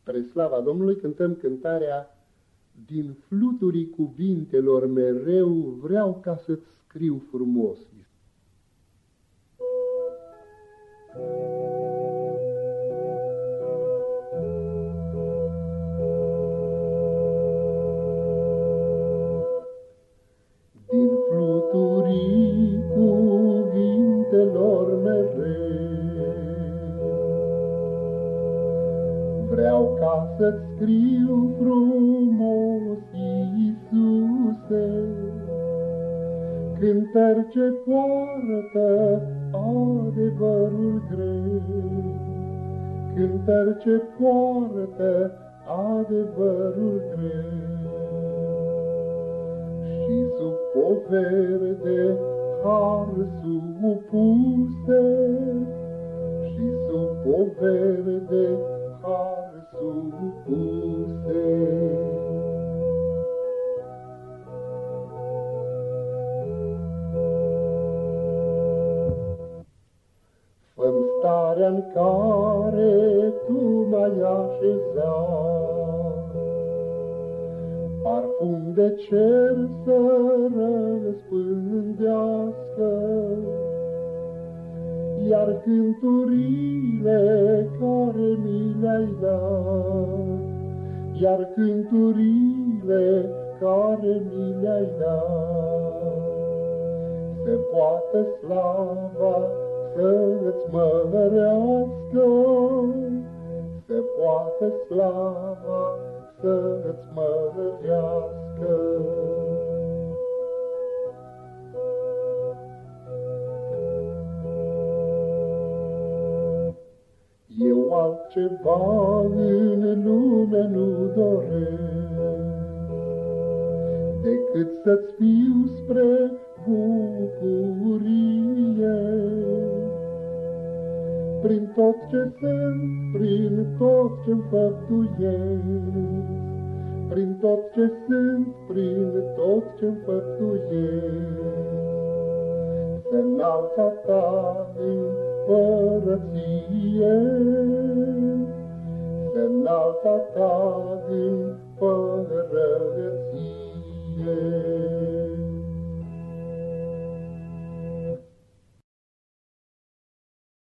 Spre slava Domnului cântăm cântarea: din fluturii cuvintelor mereu vreau ca să-ți scriu frumos. Din fluturii cuvintelor mereu vreau ca să-ți scriu frumos, Iisuse, cântări ce poartă adevărul greu, cântări ce poartă adevărul greu. Și sub poveri de har supuse, și sub poveri de har supuse. Fă-mi starea-n care tu m-ai așezat, parfum de cer să răspândească, iar cânturile care mi le-ai dat, iar cânturile care mi le-ai dat, se poate slava să-ți mărească, se poate slava să-ți mărească. Eu altceva în lume nu doresc, decât să-ți fiu spre bucurie. Prin tot ce sunt, prin tot ce-mi făptuiesc, prin tot ce sunt, prin tot ce-mi făptuiesc, să înalța ta împărăție, să înalța ta împărăție.